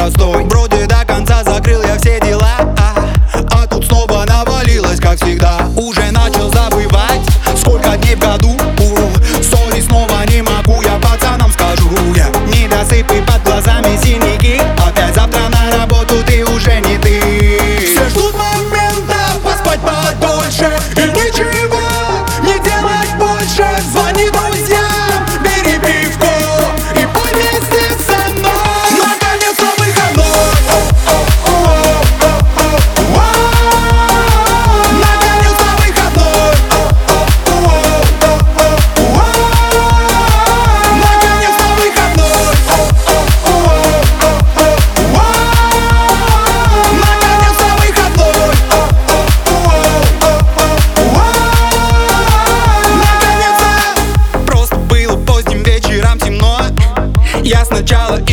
простой. Вроде до конца закрыл я все дела, а тут снова навалилось, как всегда. Уже начал забывать, сколько дней в году. Сори, снова не могу, я пацанам скажу. Недосыпы под глазами, синяки. Опять завтра на работу, ты уже не ты. Все ждут момента поспать подольше и ничего не делать больше. Звони друзьям, бери пивко и пой вместе со мной. Наконец-то выходной. Наконец-то выходной. Наконец-то выходной. Наконец-то выходной. Просто было поздним вечером темно. Я сначала